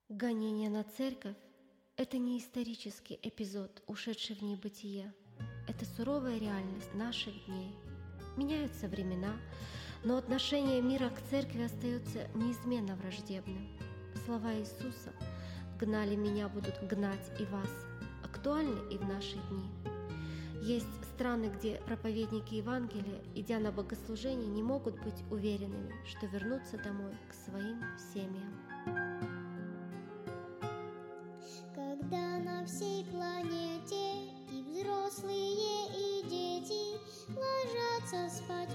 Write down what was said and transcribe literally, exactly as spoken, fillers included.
Гонение на церковь – это не исторический эпизод, ушедший в небытие. Это суровая реальность наших дней. Меняются времена, но отношение мира к церкви остается неизменно враждебным. Слова Иисуса «Гнали меня, будут гнать и вас» актуальны и в наши дни. Есть страны, где проповедники Евангелия, идя на богослужение, не могут быть уверенными, что вернутся домой к своим семьям. Когда на всей планете и взрослые, и дети ложатся спать